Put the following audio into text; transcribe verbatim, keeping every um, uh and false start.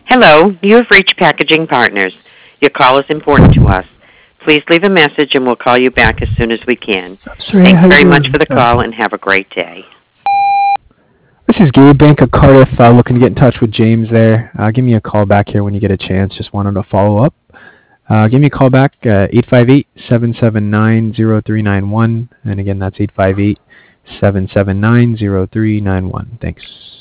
Hello, you have reached Packaging Partners. Your call is important to us. Please leave a message and we'll call you back as soon as we can. Sorry, Thanks how you very much doing? for the Uh, call and have a great day. this is Gabe, Bank of Cardiff, uh, looking to get in touch with James there. Uh, give me a call back here when you get a chance. Just wanted to follow up. Uh, give me a call back, uh, eight five eight, seven seven nine, zero three nine one. And again, that's eight five eight, seven seven nine, zero three nine one. Thanks.